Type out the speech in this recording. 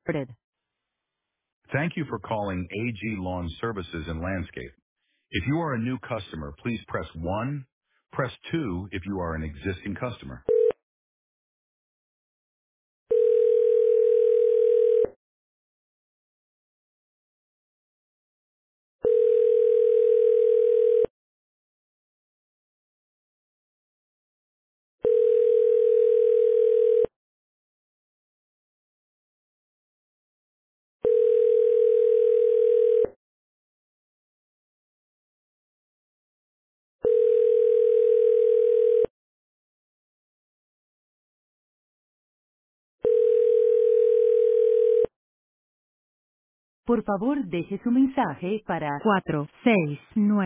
Thank you for calling AG Lawn Services and Landscape. If you are a new customer, please press 1. Press 2 if you are an existing customer. Por favor, deje su mensaje para 469.